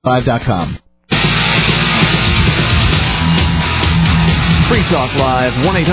freetalklive.com. Free Talk Live,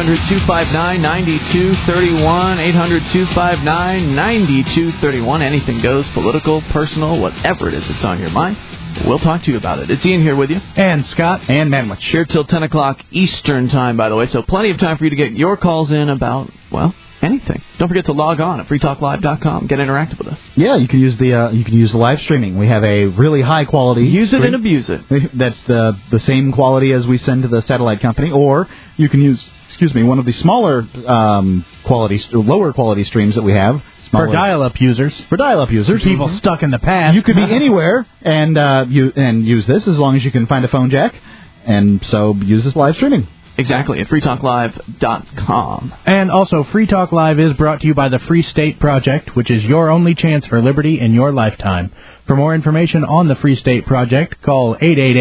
1-800-259-9231, 800-259-9231. Anything goes, political, personal, whatever it is that's on your mind. We'll talk to you about it. It's Ian here with you. And Scott. And Manwich. Here till 10 o'clock Eastern Time, by the way. So plenty of time for you to get your calls in about, well, anything. Don't forget to log on at freetalklive.com. Get interactive with us. Yeah, you can use the live streaming. We have a really high quality. Use it and abuse it. That's the same quality as we send to the satellite company, or you can use one of the smaller lower quality streams that we have. For dial-up users. People stuck in the past. You could be anywhere and use this as long as you can find a phone jack, and so use this live streaming. Exactly, at freetalklive.com. And also, Free Talk Live is brought to you by the Free State Project, which is your only chance for liberty in your lifetime. For more information on the Free State Project, call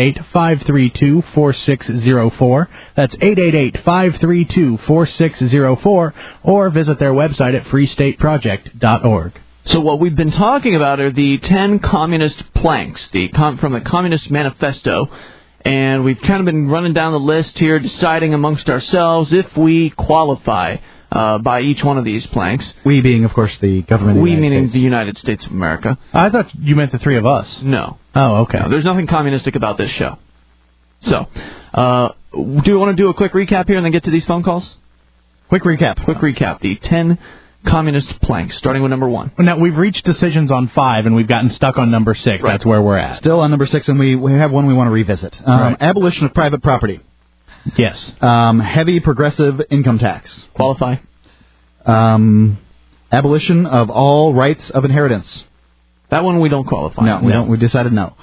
888-532-4604. That's 888-532-4604, or visit their website at freestateproject.org. So what we've been talking about are the 10 communist planks from the Communist Manifesto. And we've kind of been running down the list here, deciding amongst ourselves if we qualify by each one of these planks. We being, of course, the government of the United meaning States. the United States of America. I thought you meant the three of us. No. Oh, okay. No, there's nothing communistic about this show. So, do we want to do a quick recap here and then get to these phone calls? Quick recap. The 10 communist planks, starting with number 1. Now, we've reached decisions on 5, and we've gotten stuck on number 6. Right. That's where we're at. Still on number 6, and we have one we want to revisit. Right. Abolition of private property. Yes. Heavy progressive income tax. Qualify. Abolition of all rights of inheritance. That one we don't qualify. No, we don't. We decided no.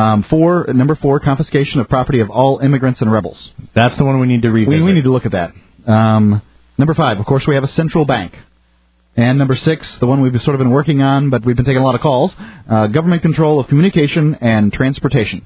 Number 4, confiscation of property of all immigrants and rebels. That's the one we need to revisit. We need to look at that. Number 5, of course, we have a central bank. And number 6, the one we've sort of been working on, but we've been taking a lot of calls, government control of communication and transportation.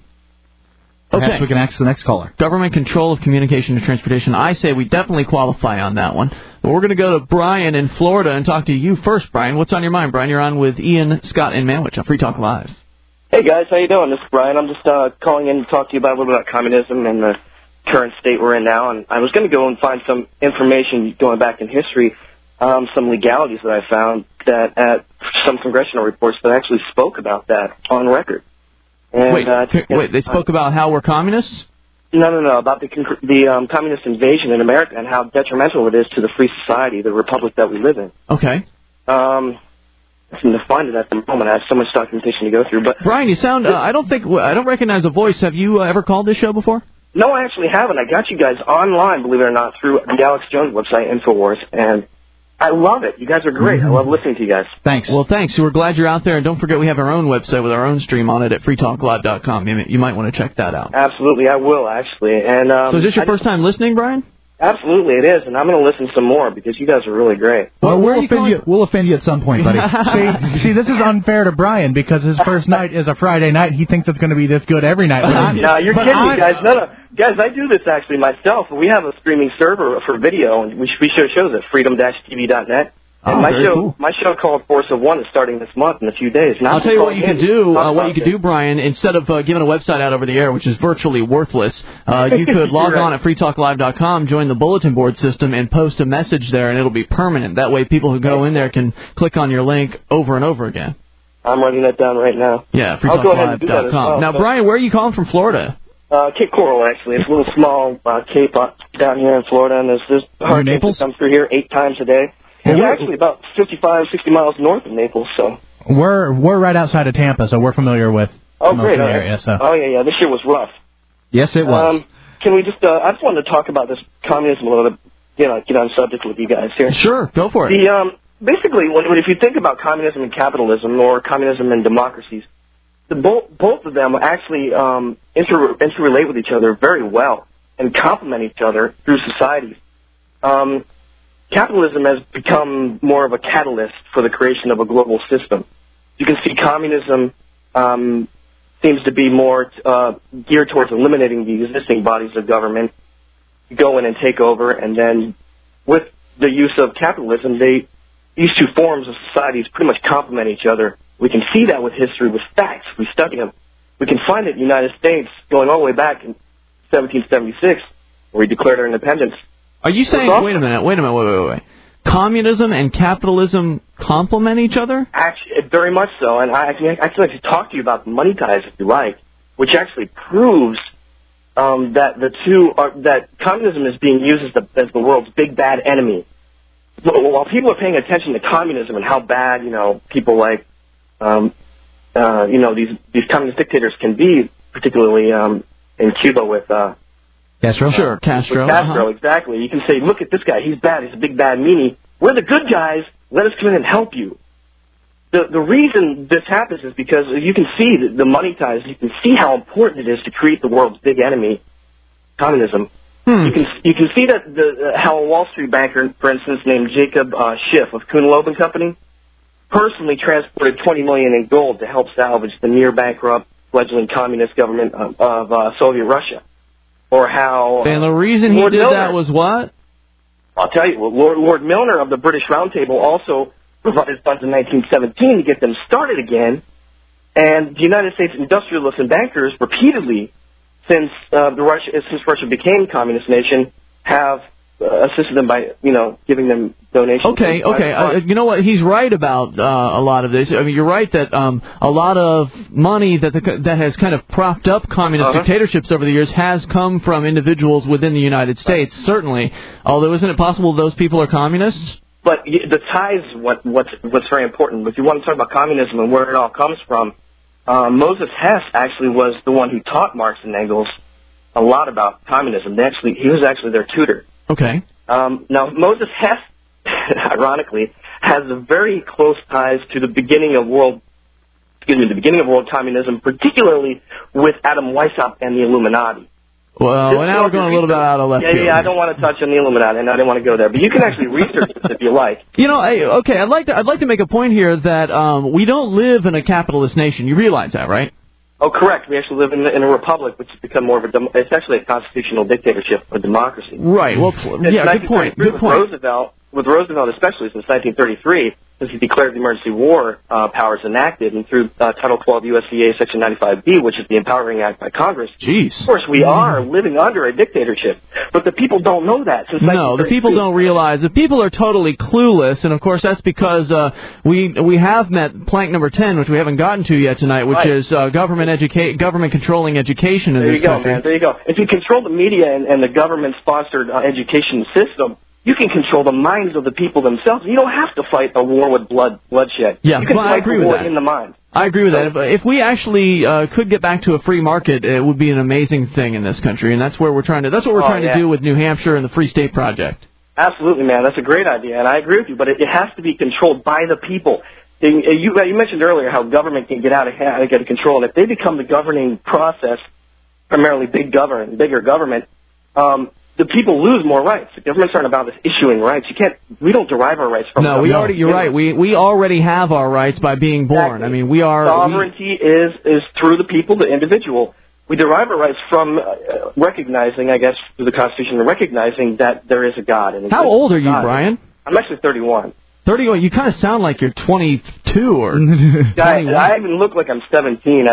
Perhaps we can ask the next caller. Government control of communication and transportation. I say we definitely qualify on that one. But we're going to go to Brian in Florida and talk to you first, Brian. What's on your mind, Brian? You're on with Ian, Scott, and Manwich on Free Talk Live. Hey, guys. How you doing? This is Brian. I'm just calling in to talk to you about a little bit about communism and the current state we're in now. And I was going to go and find some information going back in history, some legalities that I found that at some congressional reports that actually spoke about that on record. And, wait, they spoke about how we're communists? No, about the communist invasion in America and how detrimental it is to the free society, the republic that we live in. Okay. I seem to find it at the moment. I have so much documentation to go through. But Brian, you sound, I don't recognize a voice. Have you ever called this show before? No, I actually haven't. I got you guys online, believe it or not, through the Alex Jones website, InfoWars, and I love it. You guys are great. I love listening to you guys. Thanks. Well, thanks. We're glad you're out there. And don't forget we have our own website with our own stream on it at freetalklive.com. You might want to check that out. Absolutely. I will, actually. And so is this your first time listening, Brian? Absolutely, it is. And I'm going to listen some more because you guys are really great. Well, we'll offend you at some point, buddy. See, this is unfair to Brian because his first night is a Friday night. He thinks it's going to be this good every night. No, you're kidding me, guys. No. Guys, I do this actually myself. We have a streaming server for video, and we show shows at freedom-tv.net. And my show called Force of One is starting this month in a few days. Now I'll tell you what you could do. What you could do, Brian, instead of giving a website out over the air, which is virtually worthless, you could log on at freetalklive.com, join the bulletin board system, and post a message there, and it'll be permanent. That way, people who go in there can click on your link over and over again. I'm writing that down right now. Yeah, freetalklive.com. I'll go ahead and do that as well. Now, Brian, where are you calling from, Florida? Cape Coral, actually. It's a little small cape down here in Florida, and there's hurricanes that come through here 8 times a day. We're actually about 55, 60 miles north of Naples, so. We're right outside of Tampa, so we're familiar with the area. So. Oh, yeah, this year was rough. Yes, it was. Can we just, I just wanted to talk about this communism a little bit, get on subject with you guys here. Sure, go for it. Basically, if you think about communism and capitalism, or communism and democracies, both of them actually interrelate with each other very well and complement each other through societies. Capitalism has become more of a catalyst for the creation of a global system. You can see communism seems to be more geared towards eliminating the existing bodies of government, go in and take over, and then with the use of capitalism, these two forms of societies pretty much complement each other. We can see that with history, with facts. We study them. We can find it in the United States going all the way back in 1776, where we declared our independence. Are you saying, wait a minute. Communism and capitalism complement each other? Actually, very much so, and I can actually talk to you about the money ties if you like, which actually proves that communism is being used as the world's big bad enemy. While people are paying attention to communism and how bad people like these communist dictators can be, particularly in Cuba with Castro. Sure, Castro. With Castro, exactly. You can say, look at this guy. He's bad. He's a big bad meanie. We're the good guys. Let us come in and help you. The reason this happens is because you can see the money ties. You can see how important it is to create the world's big enemy, communism. You can see that how a Wall Street banker, for instance, named Jacob Schiff of Kuhn Loeb and Company, personally transported $20 million in gold to help salvage the near bankrupt fledgling communist government of Soviet Russia. Or how... And the reason he did that was what? I'll tell you. Lord Milner of the British Round Table also provided funds in 1917 to get them started again. And the United States industrialists and bankers repeatedly, since Russia became a communist nation, have assisted them by, giving them donations. Okay. You know what? He's right about a lot of this. I mean, you're right that a lot of money that has kind of propped up communist dictatorships over the years has come from individuals within the United States, certainly. Although, isn't it possible those people are communists? But the ties is what's very important. If you want to talk about communism and where it all comes from, Moses Hess actually was the one who taught Marx and Engels a lot about communism. He was actually their tutor. Okay. Now, Moses Hess, ironically, has a very close ties to the beginning of world communism, particularly with Adam Weishaupt and the Illuminati. Well, now we're going a little bit out of left field. Yeah, I don't want to touch on the Illuminati, and I didn't want to go there. But you can actually research this if you like. I'd like to make a point here that we don't live in a capitalist nation. You realize that, right? Oh, correct. We actually live in a republic, which has become more of it's actually a constitutional dictatorship, a democracy. Right. Well, yeah, good point. With Roosevelt especially since 1933, since he declared the emergency war powers enacted, and through Title 12 USCA Section 95B, which is the Empowering Act by Congress. Jeez. Of course, we are living under a dictatorship, but the people don't know that. No, the people don't realize. The people are totally clueless, and of course that's because we have met plank number 10, which we haven't gotten to yet tonight, which is government controlling education in this country. There you go. If you control the media and the government-sponsored education system, you can control the minds of the people themselves. You don't have to fight a war with bloodshed. Yeah, you can fight a war in the mind. I agree with that. If we actually could get back to a free market, it would be an amazing thing in this country, and that's where we're trying to. That's what we're trying to do with New Hampshire and the Free State Project. Absolutely, man. That's a great idea, and I agree with you. But it has to be controlled by the people. You mentioned earlier how government can get out of hand and get control, and if they become the governing process, primarily bigger government. The people lose more rights. The governments aren't about issuing rights. We don't derive our rights from. No, you're right. We already have our rights by being born. Exactly. I mean, sovereignty is through the people, the individual. We derive our rights from recognizing, I guess, through the Constitution, recognizing that there is a God. And how old are you, Brian? I'm actually 31. 31. You kind of sound like you're 22 or 21. I even look like I'm 17.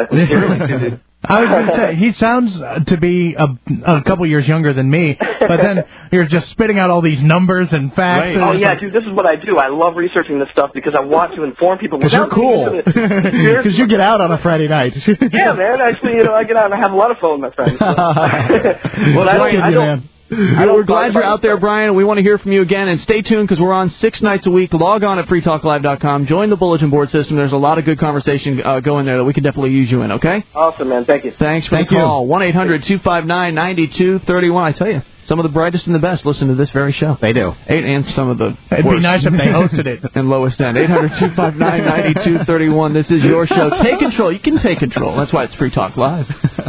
I was going to say, he sounds to be a couple years younger than me, but then you're just spitting out all these numbers and facts. Right. Oh, yeah, dude, this is what I do. I love researching this stuff because I want to inform people. Because you're cool. Because you get out on a Friday night. Yeah, man. Actually, I get out and I have a lot of fun with my friends. So. Well, we're glad you're out there, Brian. We want to hear from you again, and stay tuned because we're on 6 nights a week. Log on at freetalklive.com. Join the bulletin board system. There's a lot of good conversation going there that we can definitely use you in, okay? Awesome, man. Thank you. Thanks for the call. 1-800-259-9231. I tell you, some of the brightest and the best listen to this very show. They do. And some of the It'd worst. be nice if they hosted it. And lowest end. 800-259-9231. This is your show. Take control. You can take control. That's why it's Free Talk Live.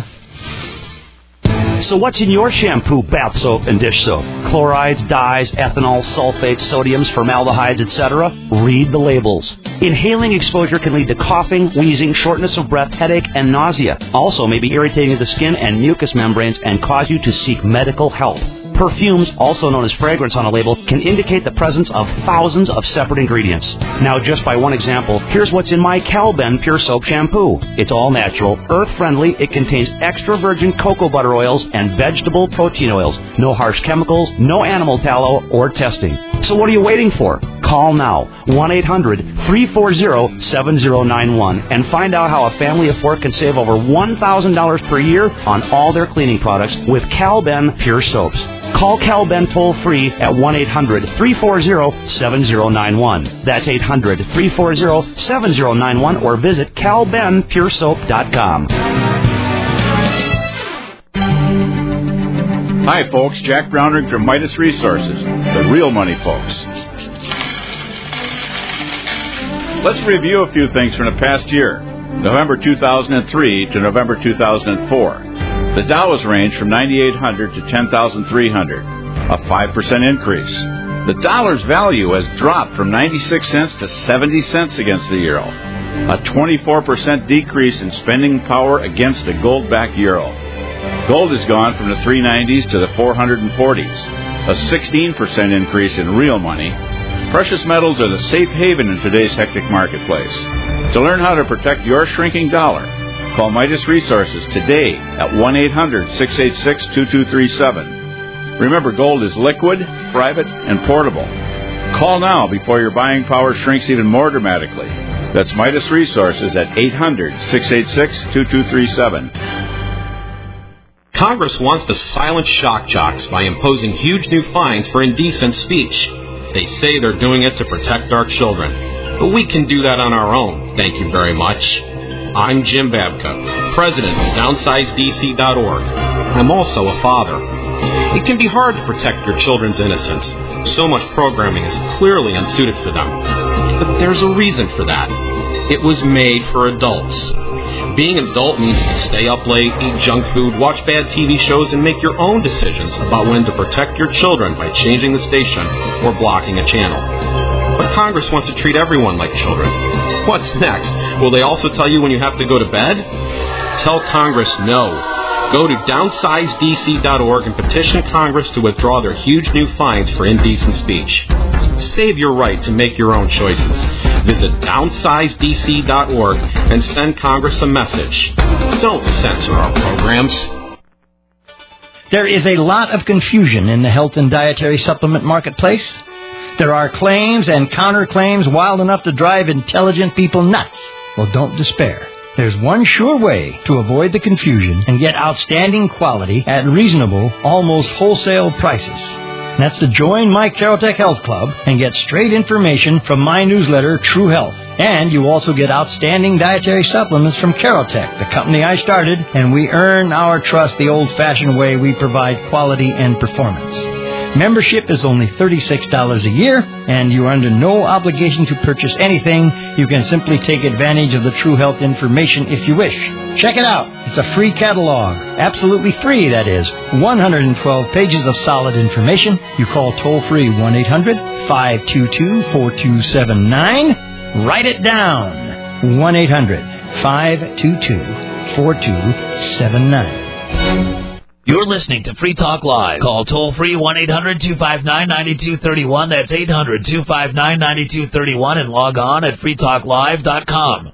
So what's in your shampoo, bath soap, and dish soap? Chlorides, dyes, ethanol, sulfates, sodiums, formaldehydes, etc.? Read the labels. Inhaling exposure can lead to coughing, wheezing, shortness of breath, headache, and nausea. Also may be irritating to the skin and mucous membranes and cause you to seek medical help. Perfumes, also known as fragrance on a label, can indicate the presence of thousands of separate ingredients. Now, just by one example, here's what's in my Calben Pure Soap Shampoo. It's all natural, earth-friendly. It contains extra virgin cocoa butter oils and vegetable protein oils. No harsh chemicals, no animal tallow or testing. So what are you waiting for? Call now, 1-800-340-7091, and find out how a family of 4 can save over $1,000 per year on all their cleaning products with Calben Pure Soaps. Call Calben toll-free at 1-800-340-7091. That's 800-340-7091, or visit calbenpuresoap.com. Hi, folks. Jack Brownrigg from Midas Resources, the real money folks. Let's review a few things from the past year, November 2003 to November 2004. The Dow has ranged from 9,800 to 10,300, a 5% increase. The dollar's value has dropped from 96 cents to 70 cents against the euro, a 24% decrease in spending power against the gold-backed euro. Gold has gone from the 390s to the 440s, a 16% increase in real money. Precious metals are the safe haven in today's hectic marketplace. To learn how to protect your shrinking dollar, call Midas Resources today at 1-800-686-2237. Remember, gold is liquid, private, and portable. Call now before your buying power shrinks even more dramatically. That's Midas Resources at 800-686-2237. Congress wants to silence shock jocks by imposing huge new fines for indecent speech. They say they're doing it to protect our children. But we can do that on our own, thank you very much. I'm Jim Babka, president of DownsizeDC.org. I'm also a father. It can be hard to protect your children's innocence. So much programming is clearly unsuited for them. But there's a reason for that. It was made for adults. Being an adult means you can stay up late, eat junk food, watch bad TV shows, and make your own decisions about when to protect your children by changing the station or blocking a channel. But Congress wants to treat everyone like children. What's next? Will they also tell you when you have to go to bed? Tell Congress no. Go to DownsizeDC.org and petition Congress to withdraw their huge new fines for indecent speech. Save your right to make your own choices. Visit DownsizeDC.org and send Congress a message. Don't censor our programs. There is a lot of confusion in the health and dietary supplement marketplace. There are claims and counterclaims wild enough to drive intelligent people nuts. Well, don't despair. There's one sure way to avoid the confusion and get outstanding quality at reasonable, almost wholesale prices. And that's to join my Carotech Health Club and get straight information from my newsletter, True Health. And you also get outstanding dietary supplements from Carotech, the company I started, and we earn our trust the old-fashioned way we provide quality and performance. Membership is only $36 a year, and you are under no obligation to purchase anything. You can simply take advantage of the True Health information if you wish. Check it out. It's a free catalog. Absolutely free, that is. 112 pages of solid information. You call toll-free 1-800-522-4279. Write it down. 1-800-522-4279. You're listening to Free Talk Live. Call toll-free 1-800-259-9231. That's 800-259-9231. And log on at freetalklive.com.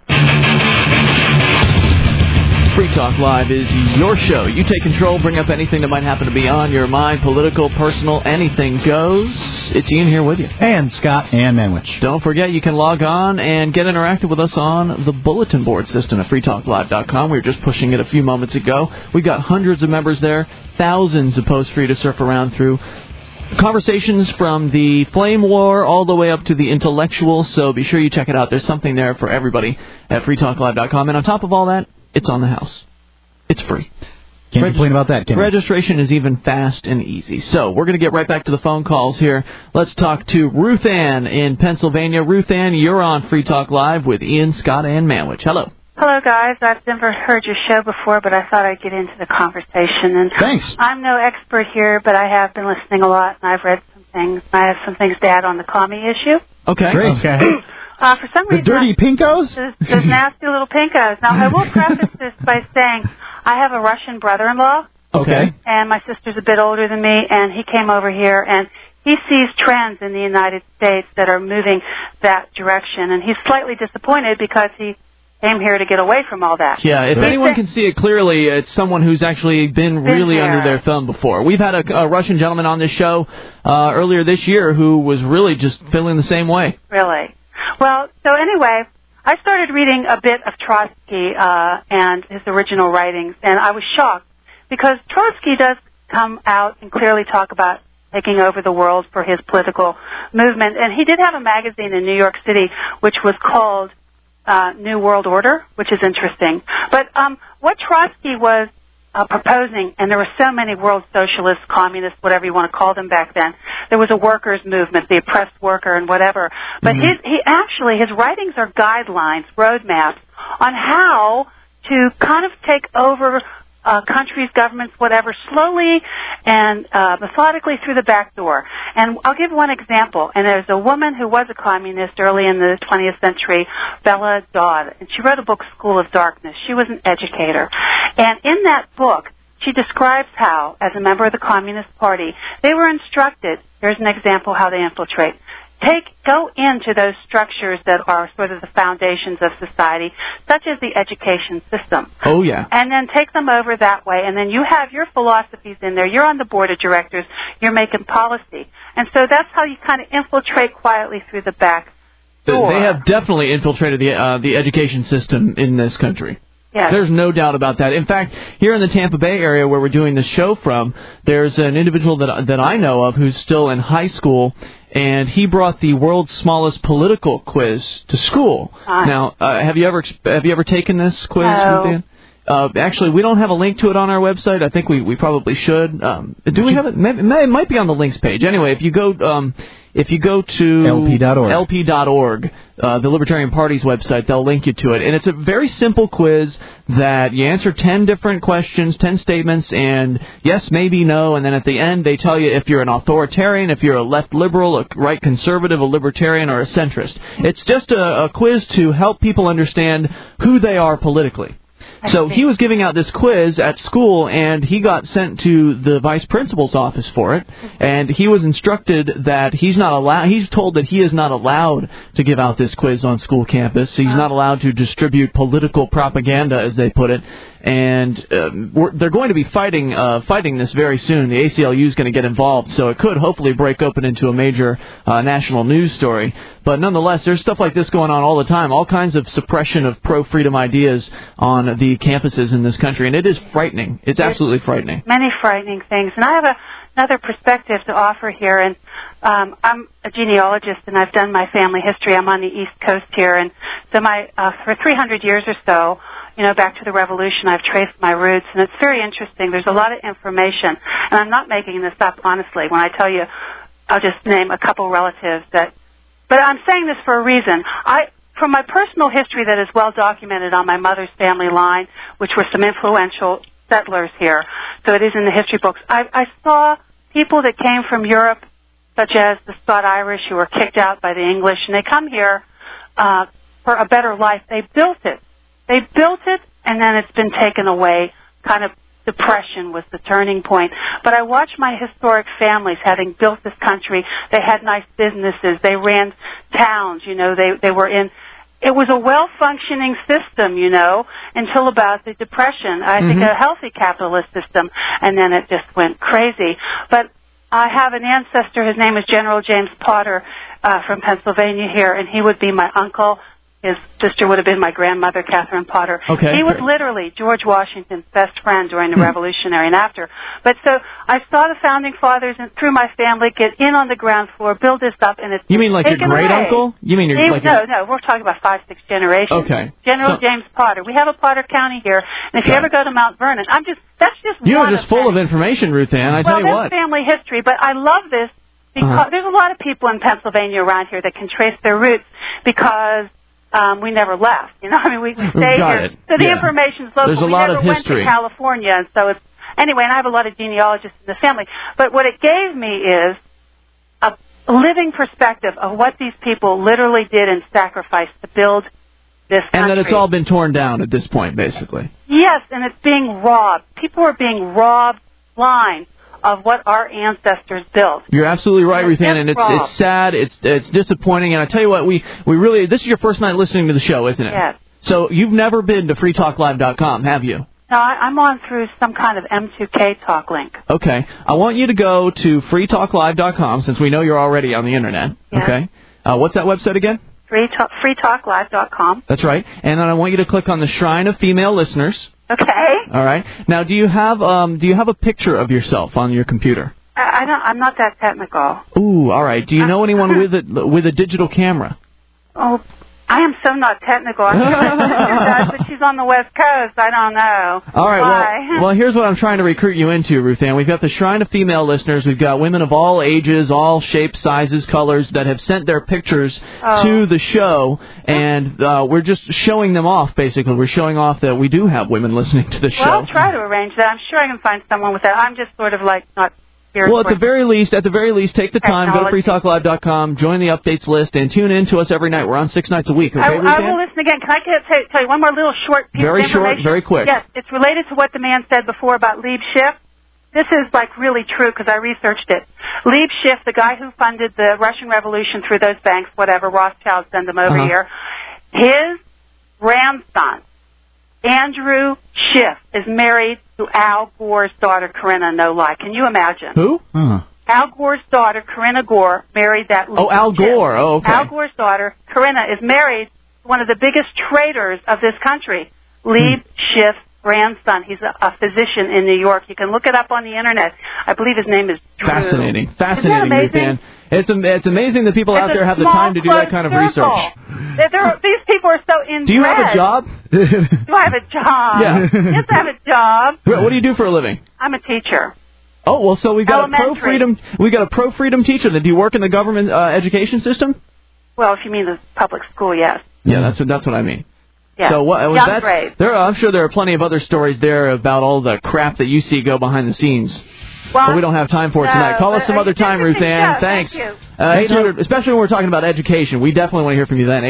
Free Talk Live is your show. You take control, bring up anything that might happen to be on your mind, political, personal, anything goes. It's Ian here with you. And Scott. And Manwich. Don't forget, you can log on and get interactive with us on the bulletin board system at freetalklive.com. We were just pushing it a few moments ago. We've got hundreds of members there, thousands of posts for you to surf around through. Conversations from the flame war all the way up to the intellectual, so be sure you check it out. There's something there for everybody at freetalklive.com. And on top of all that, it's on the house. It's free. Can't complain about that, can you? Registration is even fast and easy. So we're going to get right back to the phone calls here. Let's talk to Ruth Ann in Pennsylvania. Ruth Ann, you're on Free Talk Live with Ian, Scott, and Manwich. Hello. Hello, guys. I've never heard your show before, but I thought I'd get into the conversation. And thanks. I'm no expert here, but I have been listening a lot, and I've read some things. I have some things to add on the commie issue. Okay. Great. Okay. For some reason, the dirty pinkos? Those nasty little pinkos. Now, I will preface this by saying I have a Russian brother-in-law, Okay. And my sister's a bit older than me, and he came over here, and he sees trends in the United States that are moving that direction, and he's slightly disappointed because he came here to get away from all that. Yeah, if anyone can see it clearly, it's someone who's actually been really under their thumb before. We've had a Russian gentleman on this show earlier this year who was really just feeling the same way. Really? Well, so anyway, I started reading a bit of Trotsky and his original writings, and I was shocked because Trotsky does come out and clearly talk about taking over the world for his political movement. And he did have a magazine in New York City which was called New World Order, which is interesting. But what Trotsky was proposing, and there were so many world socialists, communists, whatever you want to call them back then, there was a workers' movement, the oppressed worker and whatever. But his writings are guidelines, roadmaps on how to kind of take over countries, governments, whatever, slowly and methodically through the back door. And I'll give one example. And there's a woman who was a communist early in the 20th century, Bella Dodd, and she wrote a book, School of Darkness. She was an educator. And in that book, she describes how, as a member of the Communist Party, they were instructed, here's an example how they infiltrate, go into those structures that are sort of the foundations of society, such as the education system. Oh, yeah. And then take them over that way, and then you have your philosophies in there. You're on the board of directors. You're making policy. And so that's how you kind of infiltrate quietly through the back door. They have definitely infiltrated the education system in this country. Yes. There's no doubt about that. In fact, here in the Tampa Bay area where we're doing this show from, there's an individual that I know of who's still in high school, and he brought the world's smallest political quiz to school. Now, have you ever taken this quiz? No. Actually, we don't have a link to it on our website. I think we probably should. Do we have it? It might be on the links page. Anyway, if you go to lp.org, the Libertarian Party's website, they'll link you to it. And it's a very simple quiz that you answer 10 different questions, 10 statements, and yes, maybe, no, and then at the end they tell you if you're an authoritarian, if you're a left liberal, a right conservative, a libertarian, or a centrist. It's just a quiz to help people understand who they are politically. So he was giving out this quiz at school, and he got sent to the vice principal's office for it, and he was instructed that he's told that he is not allowed to give out this quiz on school campus. He's not allowed to distribute political propaganda, as they put it, and they're going to be fighting this very soon. The ACLU is going to get involved, so it could hopefully break open into a major national news story. But nonetheless, there's stuff like this going on all the time, all kinds of suppression of pro-freedom ideas on the campuses in this country, and it is frightening. It's absolutely frightening. Many frightening things. And I have another perspective to offer here, and I'm a genealogist, and I've done my family history. I'm on the East Coast here, and so for 300 years or so, back to the Revolution, I've traced my roots, and it's very interesting. There's a lot of information, and I'm not making this up, honestly, when I tell you. I'll just name a couple relatives but I'm saying this for a reason. From my personal history that is well documented on my mother's family line, which were some influential settlers here, so it is in the history books, I saw people that came from Europe, such as the Scot-Irish, who were kicked out by the English, and they come here for a better life. They built it. And then it's been taken away. Kind of depression was the turning point. But I watched my historic families having built this country. They had nice businesses. They ran towns. They were in. It was a well-functioning system, until about the Depression. I think a healthy capitalist system, and then it just went crazy. But I have an ancestor. His name is General James Potter from Pennsylvania here, and he would be my uncle. His sister would have been my grandmother, Catherine Potter. Okay. He was literally George Washington's best friend during the Revolutionary and after. But so I saw the Founding Fathers and through my family get in on the ground floor, build this up, and it's You mean like your great-uncle? You mean your... No, we're talking about 5-6 generations. Okay. General James Potter. We have a Potter County here, and if you ever go to Mount Vernon, that's just You're just full of information, Ruth Ann, I tell you what. Well, that's family history, but I love this because there's a lot of people in Pennsylvania around here that can trace their roots because... we never left, we stayed here. So the information's local. There's a lot of history. We never went to California, and so it's anyway. And I have a lot of genealogists in the family. But what it gave me is a living perspective of what these people literally did and sacrificed to build this country. And that it's all been torn down at this point, basically. Yes, and it's being robbed. People are being robbed blind of what our ancestors built. You're absolutely right, Ruth Ann, and it's sad, it's disappointing, and I tell you what, we really, this is your first night listening to the show, isn't it? Yes. So you've never been to freetalklive.com, have you? No, I'm on through some kind of M2K talk link. Okay. I want you to go to freetalklive.com, since we know you're already on the Internet. Yes. Okay. What's that website again? freetalklive.com. That's right. And then I want you to click on the Shrine of Female Listeners. Okay. All right. Now, do you have a picture of yourself on your computer? I'm not that technical. Ooh, all right. Do you know anyone with a digital camera? Oh, I am so not technical. I'm sure my sister does, but she's on the West Coast. I don't know. All right. Well, here's what I'm trying to recruit you into, Ruth Ann. We've got the Shrine of Female Listeners. We've got women of all ages, all shapes, sizes, colors that have sent their pictures to the show, and we're just showing them off, basically. We're showing off that we do have women listening to the show. Well, I'll try to arrange that. I'm sure I can find someone with that. I'm just sort of like not... Well, at the very least, take the time, go to freetalklive.com, join the updates list, and tune in to us every night. We're on 6 nights a week, okay, Ruth Ann? I will listen again. Can I tell you one more little short piece of information? Very short, very quick. Yes, it's related to what the man said before about Lieb Schiff. This is, like, really true because I researched it. Lieb Schiff, the guy who funded the Russian Revolution through those banks, whatever, Rothschild send them over here, his grandson, Andrew Schiff, is married to Al Gore's daughter, Corinna No-Lie. Can you imagine? Who? Al Gore's daughter, Corinna Gore, married that Lieb Al Gore. Schiff. Oh, okay. Al Gore's daughter, Corinna, is married to one of the biggest traders of this country, Lieb Schiff's grandson. He's a physician in New York. You can look it up on the Internet. I believe his name is Drew. Fascinating, Isn't that Ruth Ann. It's amazing that people out there have the time to do that kind of research. These people are so inbred. Do you have a job? Do I have a job? Yeah. Yes, I have a job. What do you do for a living? I'm a teacher. Oh, well, so we got a pro-freedom teacher. Do you work in the government education system? Well, if you mean the public school, yes. Yeah, that's what I mean. Yeah. So Young grade. I'm sure there are plenty of other stories there about all the crap that you see go behind the scenes. Well, but we don't have time for it tonight. Call us some other time, Ruth Ann. Thanks. Thank you. 800, especially when we're talking about education. We definitely want to hear from you then.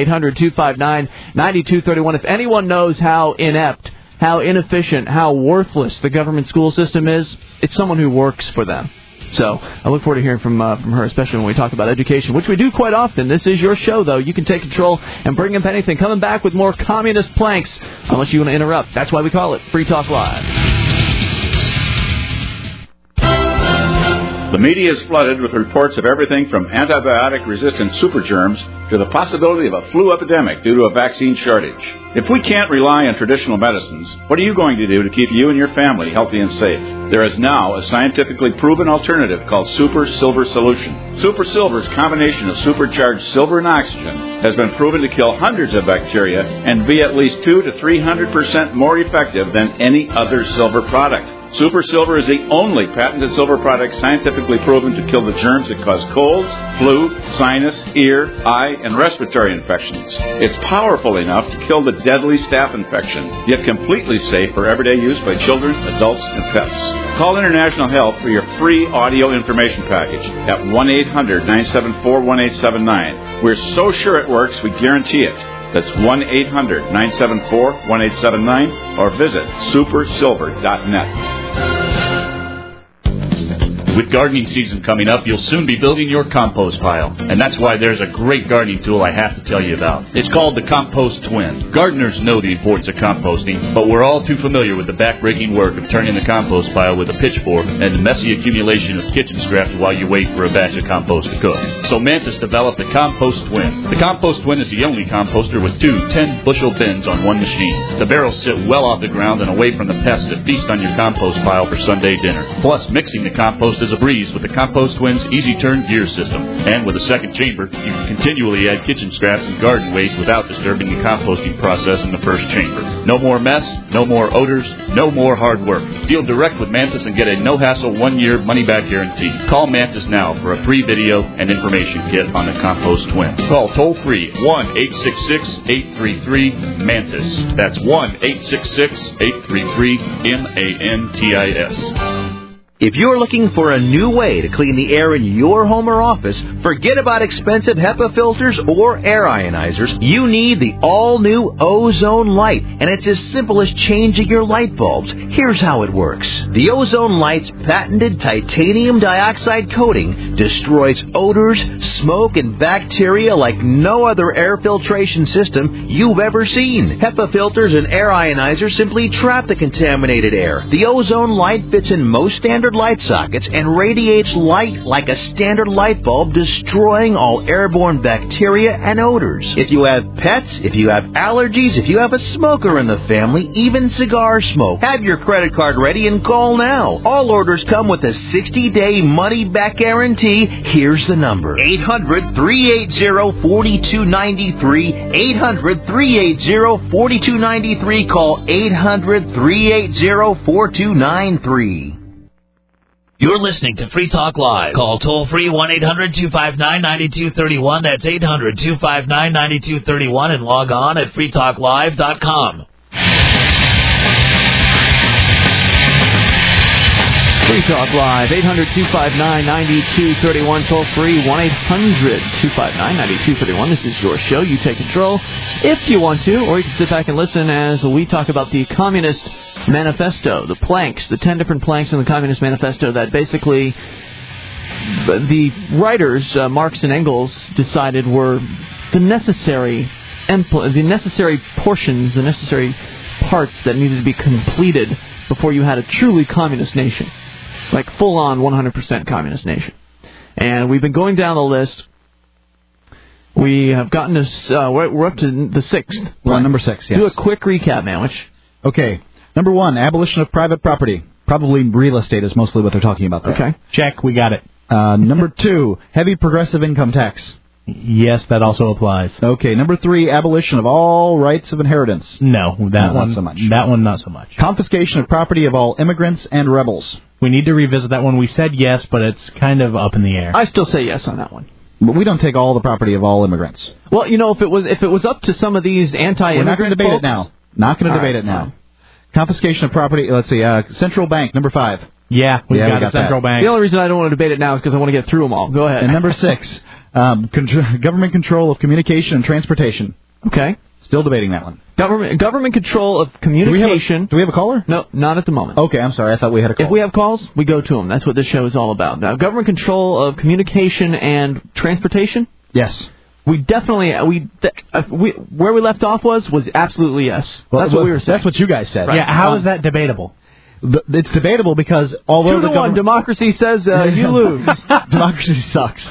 800-259-9231. If anyone knows how inept, how inefficient, how worthless the government school system is, it's someone who works for them. So I look forward to hearing from her, especially when we talk about education, which we do quite often. This is your show, though. You can take control and bring up anything. Coming back with more communist planks, unless you want to interrupt. That's why we call it Free Talk Live. The media is flooded with reports of everything from antibiotic-resistant supergerms to the possibility of a flu epidemic due to a vaccine shortage. If we can't rely on traditional medicines, what are you going to do to keep you and your family healthy and safe? There is now a scientifically proven alternative called Super Silver Solution. Super Silver's combination of supercharged silver and oxygen has been proven to kill hundreds of bacteria and be at least 200 to 300% more effective than any other silver product. Super Silver is the only patented silver product scientifically proven to kill the germs that cause colds, flu, sinus, ear, eye, and respiratory infections. It's powerful enough to kill the deadly staph infection, yet completely safe for everyday use by children, adults, and pets. Call International Health for your free audio information package at 1-800-974-1879. We're so sure it works, we guarantee it. That's 1-800-974-1879 or visit supersilver.net. With gardening season coming up, you'll soon be building your compost pile. And that's why there's a great gardening tool I have to tell you about. It's called the Compost Twin. Gardeners know the importance of composting, but we're all too familiar with the back-breaking work of turning the compost pile with a pitchfork and the messy accumulation of kitchen scraps while you wait for a batch of compost to cook. So Mantis developed the Compost Twin. The Compost Twin is the only composter with two 10-bushel bins on one machine. The barrels sit well off the ground and away from the pests that feast on your compost pile for Sunday dinner. Plus, mixing the compost is a breeze with the Compost Twin's easy turn gear system. And with a second chamber, you can continually add kitchen scraps and garden waste without disturbing the composting process in the first chamber. No more mess, no more odors, no more hard work. Deal direct with Mantis and get a no-hassle 1-year money-back guarantee. Call Mantis now for a free video and information kit on the Compost Twin. Call toll-free 1-866-833-MANTIS. That's 1-866-833-MANTIS. If you're looking for a new way to clean the air in your home or office, forget about expensive HEPA filters or air ionizers. You need the all-new Ozone Light, and it's as simple as changing your light bulbs. Here's how it works. The Ozone Light's patented titanium dioxide coating destroys odors, smoke, and bacteria like no other air filtration system you've ever seen. HEPA filters and air ionizers simply trap the contaminated air. The Ozone Light fits in most standard light sockets and radiates light like a standard light bulb, destroying all airborne bacteria and odors. If you have pets, if you have allergies, if you have a smoker in the family, even cigar smoke, have your credit card ready and call now. All orders come with a 60-day money-back guarantee. Here's the number: 800-380-4293. 800-380-4293. Call 800-380-4293. You're listening to Free Talk Live. Call toll-free 1-800-259-9231. That's 800-259-9231 and log on at freetalklive.com. Free Talk Live, 800-259-9231, toll-free, 1-800-259-9231. This is your show. You take control if you want to, or you can sit back and listen as we talk about the Communist Manifesto, the planks, the 10 different planks in the Communist Manifesto that basically the writers, Marx and Engels, decided were the necessary portions, the necessary parts that needed to be completed before you had a truly communist nation. Like full-on 100% communist nation. And we've been going down the list. We have gotten to, we're up to the 6th. Well, number 6, yes. Do a quick recap, Manwich. Okay. Number 1, abolition of private property. Probably real estate is mostly what they're talking about there. Okay. Check, we got it. Number 2, heavy progressive income tax. Yes, that also applies. Okay. Number 3, abolition of all rights of inheritance. No, that one not so much. That one not so much. Confiscation of property of all immigrants and rebels. We need to revisit that one. We said yes, but it's kind of up in the air. I still say yes on that one. But we don't take all the property of all immigrants. Well, you know, if it was up to some of these anti-immigrant We're not going to debate folks, it now. Not going to debate it now. Confiscation of property. Let's see. Central Bank, number 5. Yeah, we got a central bank. The only reason I don't want to debate it now is because I want to get through them all. Go ahead. And number 6, government control of communication and transportation. Okay. Still debating that one. Government control of communication. Do we have a caller? No, not at the moment. Okay, I'm sorry. I thought we had a call. If we have calls, we go to them. That's what this show is all about. Now, government control of communication and transportation? Yes. We definitely, where we left off was absolutely yes. Well, that's what we were saying. That's what you guys said. Right. Yeah, how is that debatable? It's debatable because although 2-1, democracy says you lose. Democracy sucks.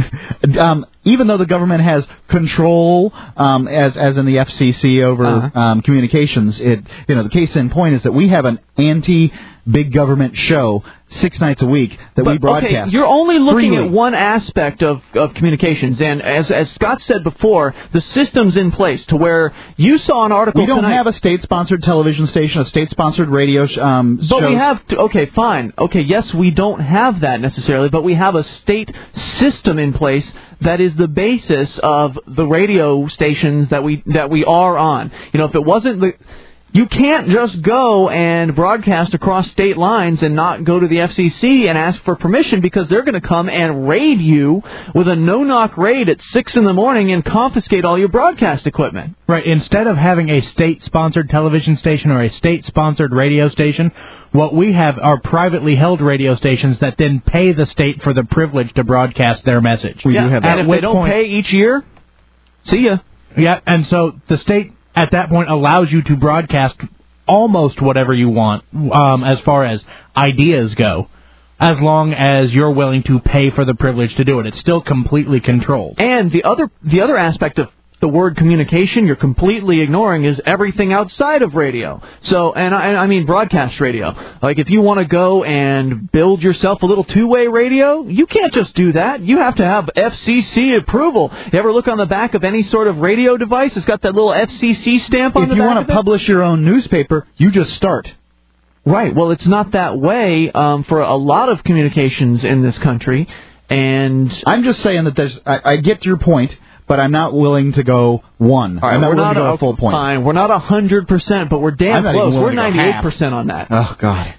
Even though the government has control, as in the FCC over communications, the case in point is that we have an anti-big government show 6 nights a week that we broadcast. Okay, you're only looking freely at one aspect of communications, and as Scott said before, the system's in place to where you saw an article. We don't tonight. have a state-sponsored television station, a state-sponsored radio But show. we have okay, fine. Okay, yes, we don't have that necessarily, but we have a state system in place that is the basis of the radio stations that we are on. You know, if it wasn't you can't just go and broadcast across state lines and not go to the FCC and ask for permission because they're going to come and raid you with a no-knock raid at 6 in the morning and confiscate all your broadcast equipment. Right. Instead of having a state-sponsored television station or a state-sponsored radio station, what we have are privately held radio stations that then pay the state for the privilege to broadcast their message. We do have that. And if they don't pay each year, see ya. Yeah, and so the state at that point allows you to broadcast almost whatever you want as far as ideas go, as long as you're willing to pay for the privilege to do it. It's still completely controlled. And the other aspect of the word communication you're completely ignoring is everything outside of radio. So, and I mean broadcast radio. Like if you want to go and build yourself a little two-way radio, you can't just do that. You have to have FCC approval. You ever look on the back of any sort of radio device? It's got that little FCC stamp on the back. If you want to publish your own newspaper, you just start. Right. Well, it's not that way for a lot of communications in this country. And I'm just saying that I get your point, but I'm not willing to go one. All right, I'm not we're willing not to go a full point. Fine, we're not 100%, but we're damn close. We're 98% on that. Oh God.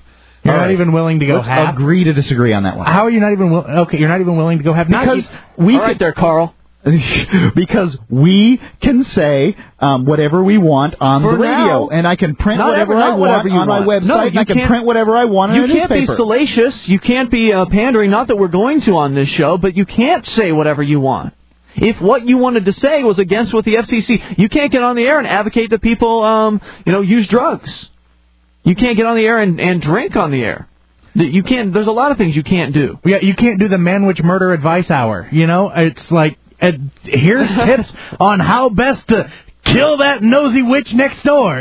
You're not even willing to go Let's half? agree to disagree on that one. How are you not even okay? You're not even willing to go half? Because we right there, Carl. Because we can say whatever we want on For the radio, now, and I can print whatever I not want you on my want. website, No, and you I can can't- print whatever I want on You a can't newspaper. be salacious. You can't be pandering. Not that we're going to on this show, but you can't say whatever you want. If what you wanted to say was against what the FCC, you can't get on the air and advocate that people, use drugs. You can't get on the air and drink on the air. You can't. There's a lot of things you can't do. Yeah, you can't do the Manwich Murder Advice Hour. It's like, here's tips on how best to kill that nosy witch next door.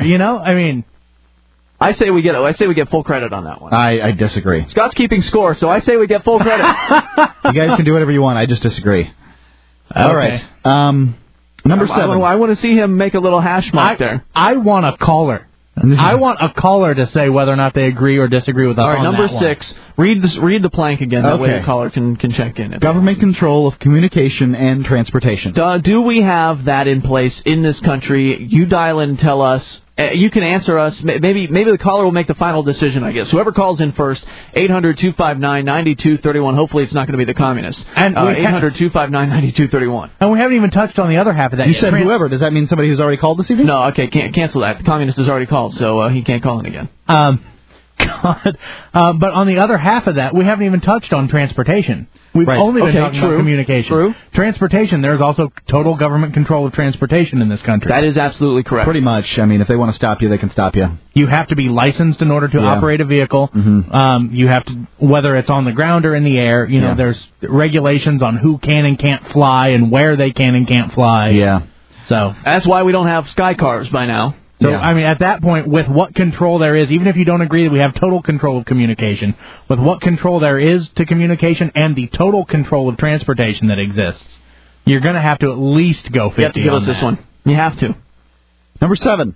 I say we get full credit on that one. I disagree. Scott's keeping score, so I say we get full credit. You guys can do whatever you want. I just disagree. All right. Number 7. I want to see him make a little hash mark there. I want a caller. I want a caller to say whether or not they agree or disagree with us. All right, on number that 6. Read the plank again. That way the caller can check in. Government control of communication and transportation. Do we have that in place in this country? You dial in and tell us. You can answer us. Maybe the caller will make the final decision, I guess. Whoever calls in first, 800-259-9231. Hopefully it's not going to be the communists. And 800-259-9231. And we haven't even touched on the other half of that You yet. said whoever. Does that mean somebody who's already called this evening? No, okay, cancel that. The communist has already called, so he can't call in again. God. But on the other half of that, we haven't even touched on transportation. We've only been talking about communication. True. Transportation, there's also total government control of transportation in this country. That is absolutely correct. Pretty much. I mean, if they want to stop you, they can stop you. You have to be licensed in order to operate a vehicle. Mm-hmm. You have to, whether it's on the ground or in the air, there's regulations on who can and can't fly and where they can and can't fly. Yeah. So that's why we don't have sky cars by now. So, I mean, at that point, with what control there is, even if you don't agree that we have total control of communication, with what control there is to communication and the total control of transportation that exists, you're going to have to at least go 50 You have to give us this one. You have to. Number 7.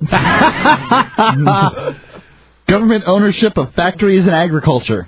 Government ownership of factories and agriculture.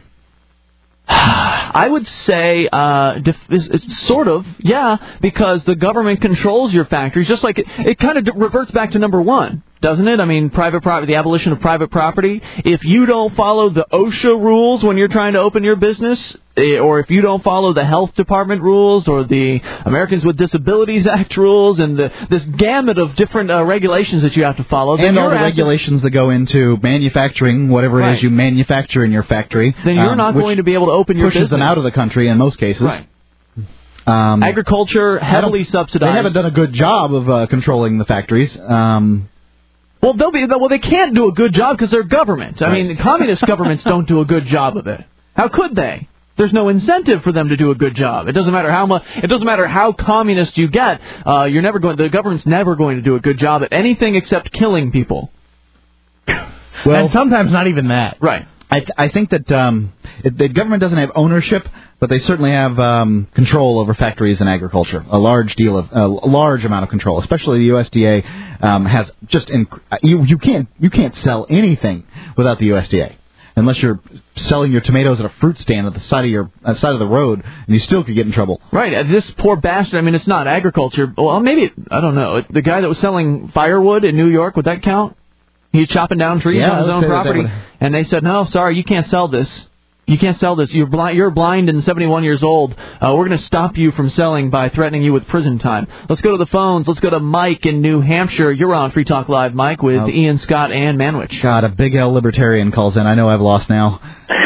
I would say sort of, because the government controls your factories, just like it kind of reverts back to number 1, doesn't it? I mean, private property, the abolition of private property. If you don't follow the OSHA rules when you're trying to open your business, or if you don't follow the health department rules or the Americans with Disabilities Act rules and this gamut of different regulations that you have to follow, then and all the regulations that go into manufacturing, whatever it is you manufacture in your factory, then you're not going to be able to open your business. Pushes them out of the country in most cases. Right. Agriculture heavily subsidized. They haven't done a good job of controlling the factories. Well, they can't do a good job because they're government. I mean, communist governments don't do a good job of it. How could they? There's no incentive for them to do a good job. It doesn't matter how much. It doesn't matter how communist you get. The government's never going to do a good job at anything except killing people. Well, and sometimes not even that. Right. I think that the government doesn't have ownership, but they certainly have control over factories and agriculture. A large amount of control, especially the USDA has just you can't sell anything without the USDA. Unless you're selling your tomatoes at a fruit stand at the side of the road, and you still could get in trouble. Right. This poor bastard. I mean, it's not agriculture. Well, maybe I don't know. The guy that was selling firewood in New York, would that count? He was chopping down trees on his own property, and they said, "No, sorry, you can't sell this. You can't sell this. You're blind and 71 years old. We're going to stop you from selling by threatening you with prison time." Let's go to the phones. Let's go to Mike in New Hampshire. You're on Free Talk Live, Mike, with Ian, Scott, and Manwich. God, a big L libertarian calls in. I know I've lost now.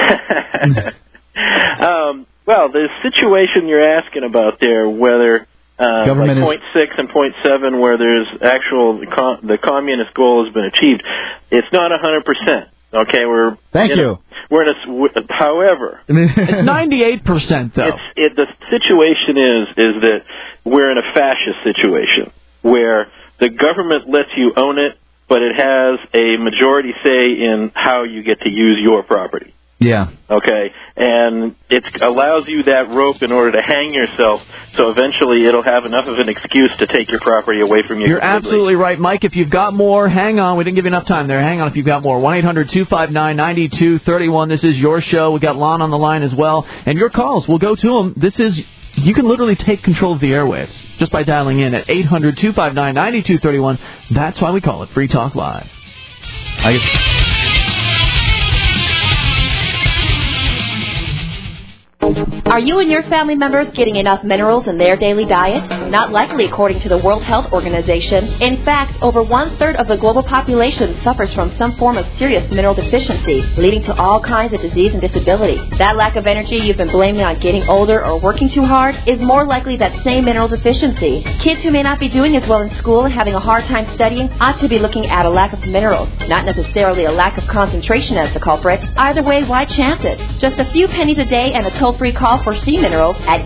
Well, the situation you're asking about there, whether like 0.6 and 0.7, where there's the communist goal has been achieved, it's not 100%. Okay, Thank you. However, it's 98% though. The situation is that we're in a fascist situation where the government lets you own it, but it has a majority say in how you get to use your property. Yeah. Okay, and it allows you that rope in order to hang yourself, so eventually it'll have enough of an excuse to take your property away from you. You're absolutely right, Mike. If you've got more, hang on. We didn't give you enough time there. Hang on if you've got more. 1-800-259-9231. This is your show. We got Lon on the line as well. And your calls, we'll go to them. You can literally take control of the airwaves just by dialing in at 800-259-9231. That's why we call it Free Talk Live. Are you and your family members getting enough minerals in their daily diet? Not likely, according to the World Health Organization. In fact, over 1/3 of the global population suffers from some form of serious mineral deficiency, leading to all kinds of disease and disability. That lack of energy you've been blaming on getting older or working too hard is more likely that same mineral deficiency. Kids who may not be doing as well in school and having a hard time studying ought to be looking at a lack of minerals, not necessarily a lack of concentration as the culprit. Either way, why chance it? Just a few pennies a day and a toll-free call for Sea Minerals at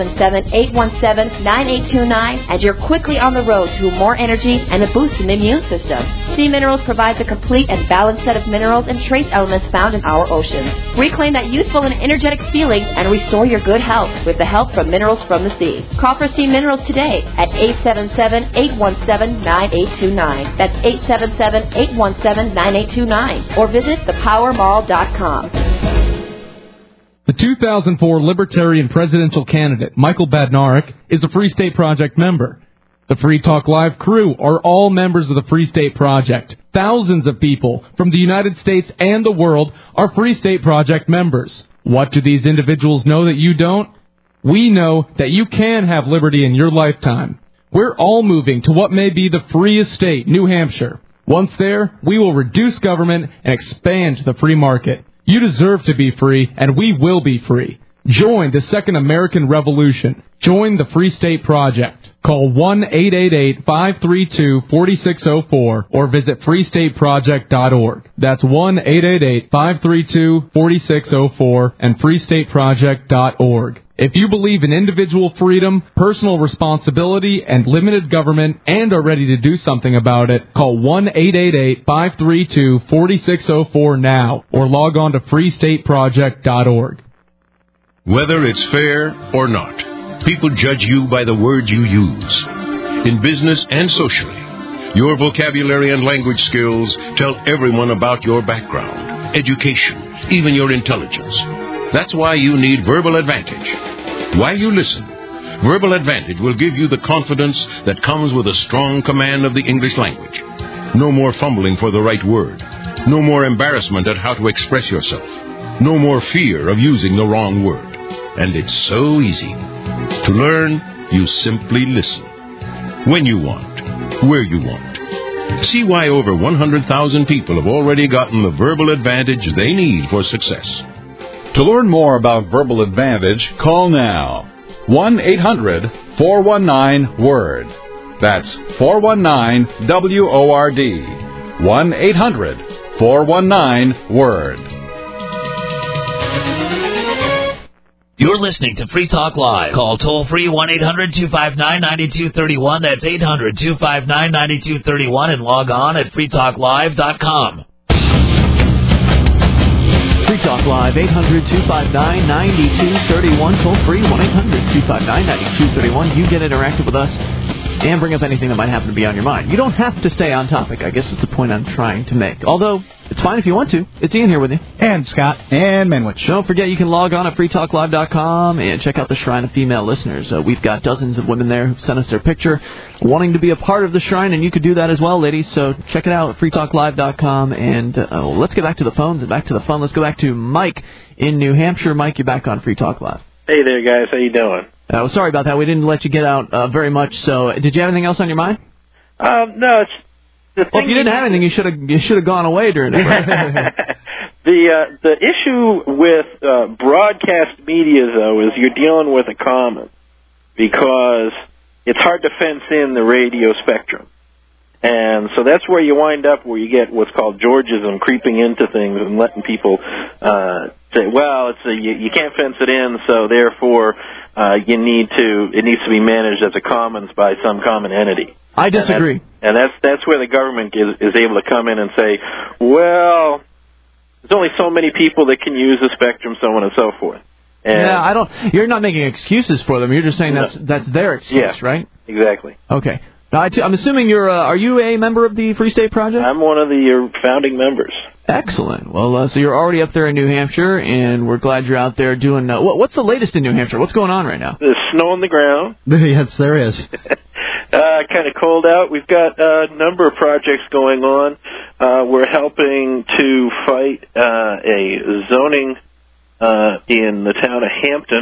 877-817-9829, and you're quickly on the road to more energy and a boost in the immune system. Sea Minerals provides a complete and balanced set of minerals and trace elements found in our oceans. Reclaim that youthful and energetic feeling and restore your good health with the help from Minerals from the Sea. Call for Sea Minerals today at 877-817-9829. That's 877-817-9829. Or visit thepowermall.com. The 2004 Libertarian presidential candidate, Michael Badnarik, is a Free State Project member. The Free Talk Live crew are all members of the Free State Project. Thousands of people from the United States and the world are Free State Project members. What do these individuals know that you don't? We know that you can have liberty in your lifetime. We're all moving to what may be the freest state, New Hampshire. Once there, we will reduce government and expand the free market. You deserve to be free, and we will be free. Join the Second American Revolution. Join the Free State Project. Call 1-888-532-4604 or visit freestateproject.org. That's 1-888-532-4604 and freestateproject.org. If you believe in individual freedom, personal responsibility, and limited government and are ready to do something about it, call 1-888-532-4604 now or log on to freestateproject.org. Whether it's fair or not, people judge you by the words you use. In business and socially, your vocabulary and language skills tell everyone about your background, education, even your intelligence. That's why you need Verbal Advantage. While you listen, Verbal Advantage will give you the confidence that comes with a strong command of the English language. No more fumbling for the right word. No more embarrassment at how to express yourself. No more fear of using the wrong word. And it's so easy. To learn, you simply listen. When you want, where you want. See why over 100,000 people have already gotten the Verbal Advantage they need for success. To learn more about Verbal Advantage, call now. 1-800-419-WORD. That's 419-WORD. 1-800-419-WORD. You're listening to Free Talk Live. Call toll-free 1-800-259-9231. That's 800-259-9231 and log on at freetalklive.com. Free Talk Live, 800-259-9231. Toll-free 1-800-259-9231. You get interactive with us and bring up anything that might happen to be on your mind. You don't have to stay on topic, I guess is the point I'm trying to make. Although, it's fine if you want to. It's Ian here with you. And Scott. And Manwich. Don't forget you can log on at freetalklive.com and check out the Shrine of Female Listeners. We've got dozens of women there who sent us their picture wanting to be a part of the Shrine, and you could do that as well, ladies. So check it out at freetalklive.com. And let's get back to the phones and back to the fun. Let's go back to Mike in New Hampshire. Mike, you're back on Free Talk Live. Hey there, guys. How you doing? Sorry about that. We didn't let you get out very much. So did you have anything else on your mind? No, it's the thing. Well, if you didn't have anything, you should have gone away during it. The issue with broadcast media, though, is you're dealing with a common because it's hard to fence in the radio spectrum. And so that's where you wind up, where you get what's called Georgism creeping into things and letting people say, well, you can't fence it in, so therefore it needs to be managed as a commons by some common entity. I disagree. And that's where the government is able to come in and say, well, there's only so many people that can use the spectrum, so on and so forth. And you're not making excuses for them. You're just saying that's their excuse, right? Exactly. Okay. I'm assuming are you a member of the Free State Project? I'm one of the founding members. Excellent. Well, so you're already up there in New Hampshire, and we're glad you're out there doing... what's the latest in New Hampshire? What's going on right now? There's snow on the ground. Yes, there is. Kind of cold out. We've got a number of projects going on. We're helping to fight a zoning in the town of Hampton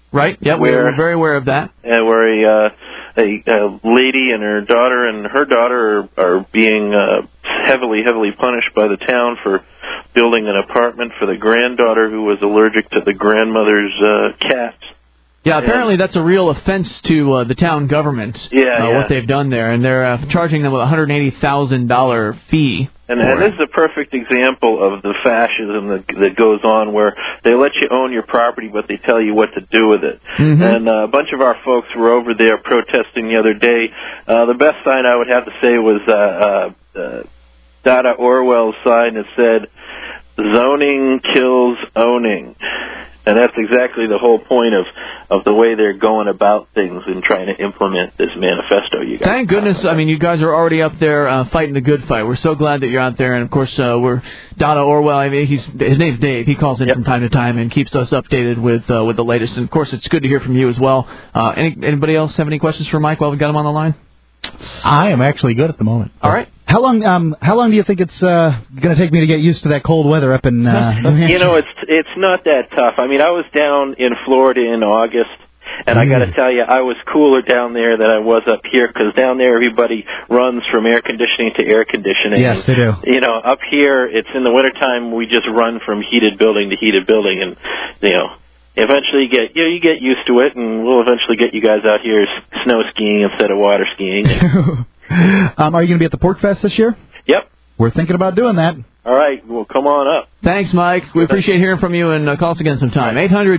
Right. Yeah, we're very aware of that. Where a lady and her daughter are being heavily punished by the town for building an apartment for the granddaughter who was allergic to the grandmother's cats. Yeah, apparently that's a real offense to the town government, what they've done there, and they're charging them a $180,000 fee. And this is a perfect example of the fascism that goes on, where they let you own your property, but they tell you what to do with it. Mm-hmm. And a bunch of our folks were over there protesting the other day. The best sign I would have to say was Dada Orwell's sign that said, "Zoning kills owning." And that's exactly the whole point of the way they're going about things and trying to implement this manifesto you guys. Thank goodness. I mean, you guys are already up there fighting the good fight. We're so glad that you're out there. And, of course, we're Dada Orwell. I mean, his name's Dave. He calls in from time to time and keeps us updated with the latest. And, of course, it's good to hear from you as well. Anybody else have any questions for Mike while we got him on the line? I am actually good at the moment. All right. How long do you think it's going to take me to get used to that cold weather up in New Hampshire? You know, it's not that tough. I mean, I was down in Florida in August, and I got to tell you, I was cooler down there than I was up here, because down there everybody runs from air conditioning to air conditioning. Yes, they do. You know, up here, it's in the wintertime, we just run from heated building to heated building, and, you know, eventually you get used to it, and we'll eventually get you guys out here snow skiing instead of water skiing. Are you going to be at the Pork Fest this year? Yep. We're thinking about doing that. All right. Well, come on up. Thanks, Mike. We appreciate hearing from you, and call us again sometime.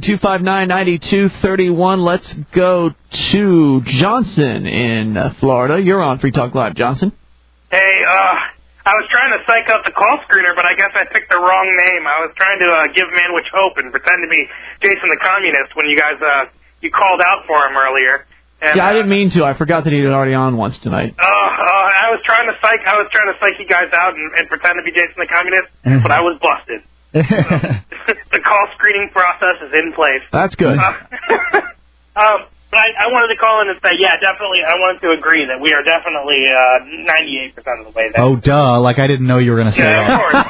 800-259-9231. Let's go to Johnson in Florida. You're on Free Talk Live, Johnson. Hey, I was trying to psych out the call screener, but I guess I picked the wrong name. I was trying to give Manwich hope and pretend to be Jason the Communist when you guys you called out for him earlier. And, I didn't mean to. I forgot that he was already on once tonight. I was trying to psych you guys out and pretend to be Jason the Communist, but I was busted. The call screening process is in place. That's good. But I wanted to call in and say, yeah, definitely, I wanted to agree that we are definitely 98% of the way there. Oh, duh. Like I didn't know you were going to say that. Yeah, of course.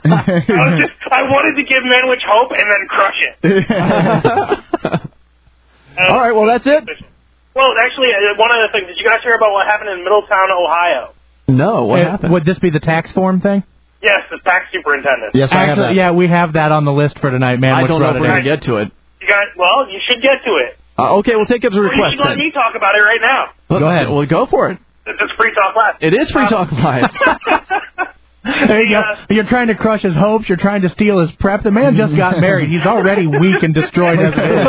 I wanted to give Manwich hope and then crush it. All right, well, that's it. Well, actually, one other thing. Did you guys hear about what happened in Middletown, Ohio? No, what happened? Would this be the tax form thing? Yes, the tax superintendent. Yes, I have that. Yeah, we have that on the list for tonight, man. I don't know if we're going to get to it. You should get to it. Okay, we'll take up the request. You should let me talk about it right now. Go ahead. Well, go for it. It's Free Talk Live. It is Free Talk Live. There you go. You're trying to crush his hopes. You're trying to steal his prep. The man just got married. He's already weak and destroyed as it is.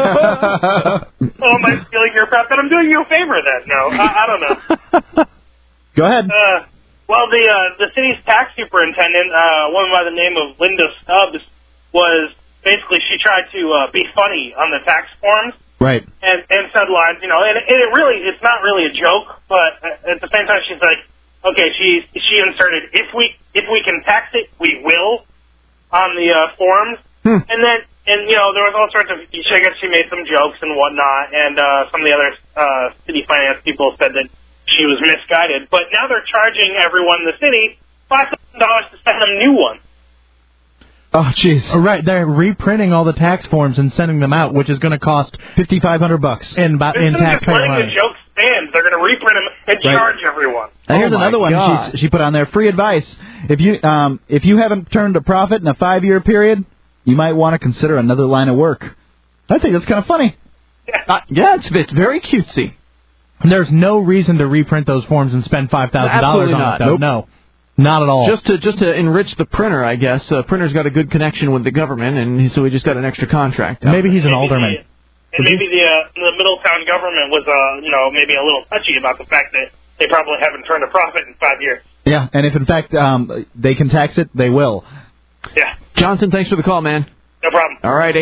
Oh, am I stealing your prep? Then I'm doing you a favor then. No, I don't know. Go ahead. Well, the city's tax superintendent, a woman by the name of Linda Stubbs, was basically, she tried to be funny on the tax forms. Right. And said lines, you know, and it's not really a joke, but at the same time she's like, okay, she inserted, if we can tax it, we will, on the forms. And then, you know, there was all sorts of, I guess she made some jokes and whatnot, and some of the other city finance people said that she was misguided. But now they're charging everyone in the city $5,000 to send them new ones. Oh, jeez. Oh, right, they're reprinting all the tax forms and sending them out, which is going to cost $5,500 in taxpayer money. The jokes stand. They're going to reprint them and charge everyone. And here's another one she put on there. Free advice. If you haven't turned a profit in a 5-year period, you might want to consider another line of work. I think that's kind of funny. Yeah, it's very cutesy. There's no reason to reprint those forms and spend $5,000 on it, though. Nope. No. Not at all. Just to enrich the printer, I guess. Printer's got a good connection with the government, and so he just got an extra contract. Maybe he's an alderman. And maybe the Middletown government was, maybe a little touchy about the fact that they probably haven't turned a profit in 5 years. Yeah, and if in fact they can tax it, they will. Yeah. Johnson, thanks for the call, man. No problem. All right,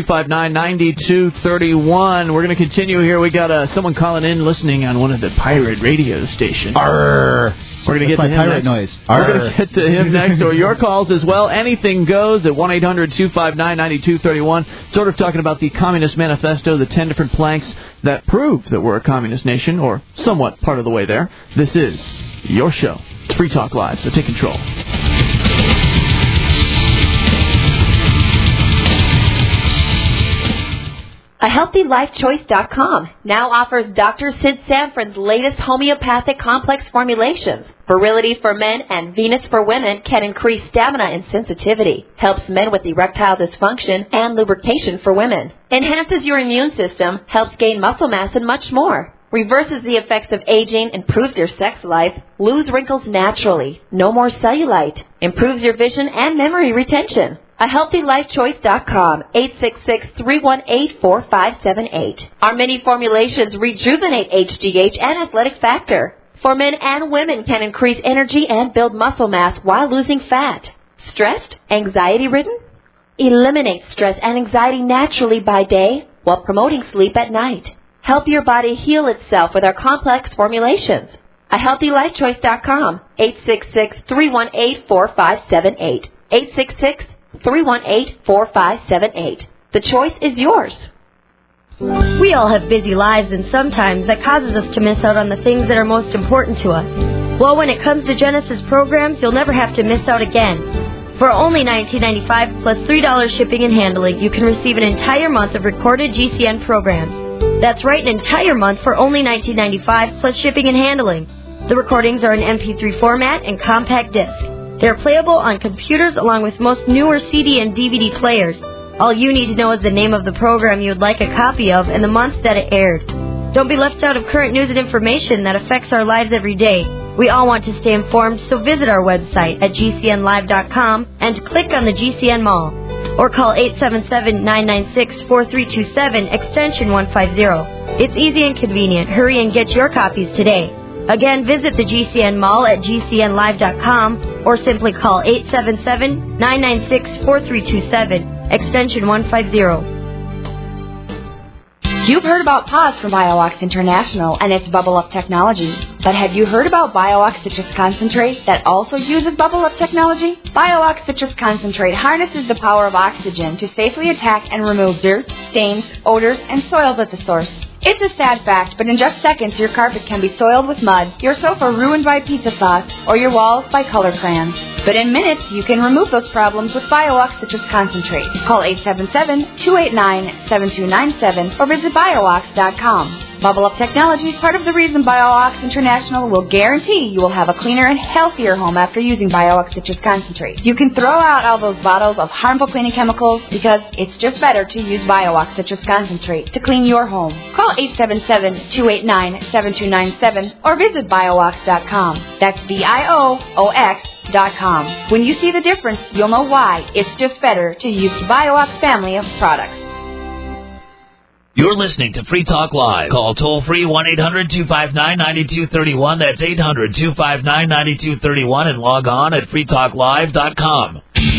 800-259-9231. We're going to continue here. We got someone calling in listening on one of the pirate radio stations. Arr. We're going to get to him pirate next. noise. We're going to get to him next, or your calls as well. Anything goes at 1-800-259-9231. Sort of talking about the Communist Manifesto, the 10 different planks that prove that we're a communist nation, or somewhat part of the way there. This is your show. It's Free Talk Live, so take control. HealthyLifeChoice.com now offers Dr. Sid Sanford's latest homeopathic complex formulations. Virility for men and Venus for women can increase stamina and sensitivity, helps men with erectile dysfunction and lubrication for women, enhances your immune system, helps gain muscle mass, and much more. Reverses the effects of aging, improves your sex life, lose wrinkles naturally, no more cellulite, improves your vision and memory retention. HealthyLifeChoice.com, 866-318-4578. Our many formulations rejuvenate HGH and athletic factor. For men and women can increase energy and build muscle mass while losing fat. Stressed? Anxiety-ridden? Eliminate stress and anxiety naturally by day while promoting sleep at night. Help your body heal itself with our complex formulations. HealthyLifeChoice.com, 866-318-4578. 866-318-4578. The choice is yours. We all have busy lives, and sometimes that causes us to miss out on the things that are most important to us. Well, when it comes to Genesis programs, you'll never have to miss out again. For only $19.95 plus $3 shipping and handling, you can receive an entire month of recorded GCN programs. That's right, an entire month for only $19.95 plus shipping and handling. The recordings are in MP3 format and compact disc. They're playable on computers along with most newer CD and DVD players. All you need to know is the name of the program you would like a copy of and the month that it aired. Don't be left out of current news and information that affects our lives every day. We all want to stay informed, so visit our website at gcnlive.com and click on the GCN Mall. Or call 877-996-4327, extension 150. It's easy and convenient. Hurry and get your copies today. Again, visit the GCN Mall at gcnlive.com or simply call 877-996-4327, extension 150. You've heard about PAWS from BioOx International and its Bubble Up technology. But have you heard about BioOx Citrus Concentrate that also uses Bubble Up technology? BioOx Citrus Concentrate harnesses the power of oxygen to safely attack and remove dirt, stains, odors, and soils at the source. It's a sad fact, but in just seconds your carpet can be soiled with mud, your sofa ruined by pizza sauce, or your walls by color crayons. But in minutes, you can remove those problems with BioOx Citrus Concentrate. Call 877-289-7297 or visit BioOx.com. Bubble Up Technology is part of the reason BioOx International will guarantee you will have a cleaner and healthier home after using BioOx Citrus Concentrate. You can throw out all those bottles of harmful cleaning chemicals because it's just better to use BioOx Citrus Concentrate to clean your home. Call 877-289-7297 or visit BioOx.com. That's BIOOX.com. When you see the difference, you'll know why it's just better to use the BioOx family of products. You're listening to Free Talk Live. Call toll-free 1-800-259-9231. That's 800-259-9231 and log on at freetalklive.com.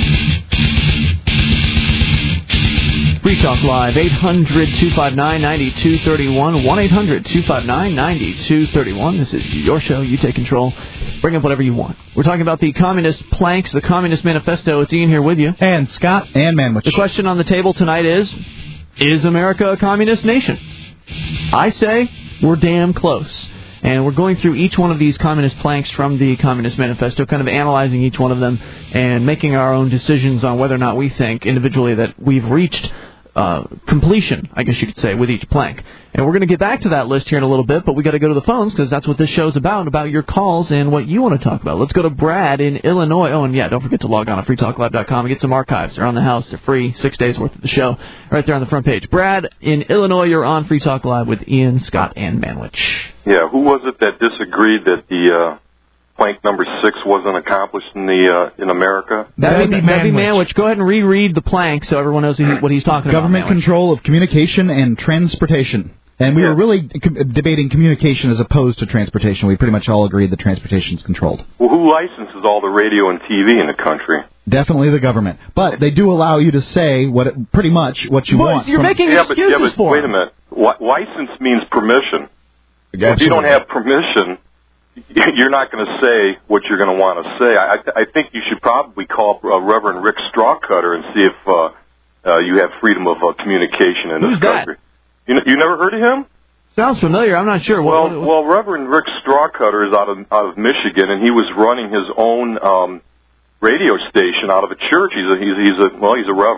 Free Talk Live, 800-259-9231, 1-800-259-9231. This is your show. You take control. Bring up whatever you want. We're talking about the Communist Planks, the Communist Manifesto. It's Ian here with you. And Scott. And Manwich. The question on the table tonight is America a communist nation? I say we're damn close. And we're going through each one of these communist planks from the Communist Manifesto, kind of analyzing each one of them and making our own decisions on whether or not we think individually that we've reached completion, I guess you could say, with each plank. And we're going to get back to that list here in a little bit, but we got to go to the phones because that's what this show's about your calls and what you want to talk about. Let's go to Brad in Illinois. Oh, and yeah, don't forget to log on to freetalklive.com and get some archives. They're on the house. They're free. 6 days worth of the show right there on the front page. Brad in Illinois, you're on Free Talk Live with Ian, Scott, and Manwich. Yeah, who was it that disagreed that the plank number 6 wasn't accomplished in America? That'd be Manwich. Go ahead and reread the plank so everyone knows what he's talking Government about. Government control of communication and transportation. And we were really debating communication as opposed to transportation. We pretty much all agreed that transportation is controlled. Well, who licenses all the radio and TV in the country? Definitely the government. But they do allow you to say pretty much what you want. You're making excuses for wait a minute. License means permission. If you don't have permission, you're not going to say what you're going to want to say. I think you should probably call Reverend Rick Strawcutter and see if you have freedom of communication in this country. You never heard of him? Sounds familiar. I'm not sure. Well, Reverend Rick Strawcutter is out of Michigan, and he was running his own radio station out of a church. He's a reverend,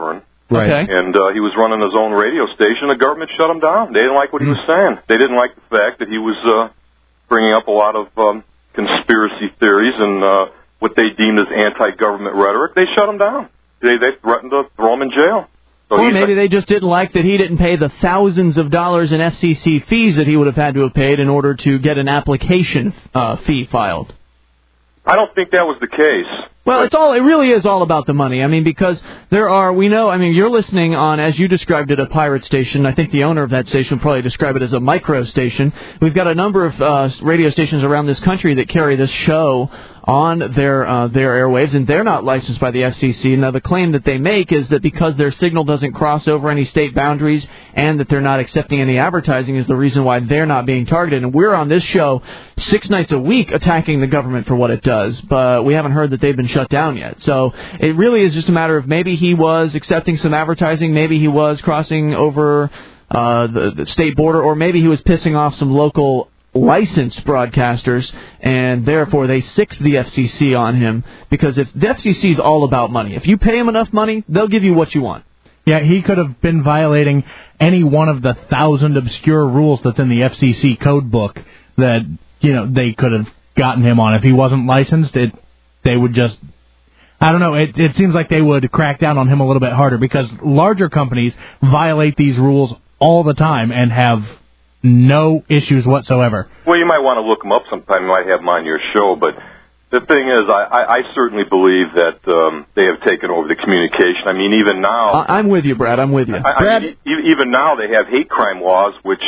Right. Okay. And he was running his own radio station. The government shut him down. They didn't like what he was saying. They didn't like the fact that he was bringing up a lot of conspiracy theories and what they deemed as anti-government rhetoric. They shut him down. They threatened to throw him in jail. So or maybe they just didn't like that he didn't pay the thousands of dollars in FCC fees that he would have had to have paid in order to get an application fee filed. I don't think that was the case. Well, it really is all about the money. I mean, because you're listening on, as you described it, a pirate station. I think the owner of that station would probably describe it as a micro station. We've got a number of radio stations around this country that carry this show on their airwaves, and they're not licensed by the FCC. Now, the claim that they make is that because their signal doesn't cross over any state boundaries and that they're not accepting any advertising is the reason why they're not being targeted. And we're on this show 6 nights a week attacking the government for what it does, but we haven't heard that they've been shut down yet. So it really is just a matter of maybe he was accepting some advertising, maybe he was crossing over the state border, or maybe he was pissing off some local licensed broadcasters, and therefore they sicked the FCC on him, because if the FCC is all about money, if you pay them enough money, they'll give you what you want. Yeah, he could have been violating any one of the 1,000 obscure rules that's in the FCC code book that, they could have gotten him on. If he wasn't licensed, they would just... I don't know, it seems like they would crack down on him a little bit harder, because larger companies violate these rules all the time and have no issues whatsoever. Well, you might want to look them up sometime. You might have them on your show. But the thing is, I certainly believe that they have taken over the communication. I mean, even now... I'm with you, Brad. I'm with you. Even now they have hate crime laws which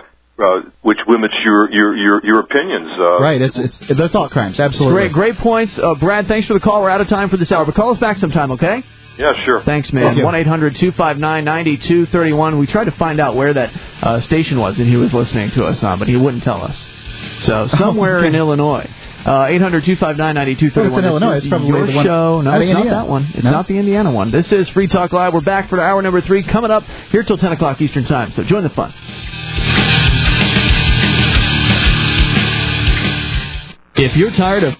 limits your opinions. Right, they're thought crimes, absolutely. Great points. Brad, thanks for the call. We're out of time for this hour, but call us back sometime, okay? Yeah, sure. Thanks, man. 1-800-259-9231. We tried to find out where that station was that he was listening to us on, but he wouldn't tell us. So, somewhere in Illinois. 800-259-9231. It's in Illinois. It's probably your the one. show. No, it's Indiana. not that one. It's not the Indiana one. This is Free Talk Live. We're back for hour number 3 coming up here till 10 o'clock Eastern Time. So, join the fun. If you're tired of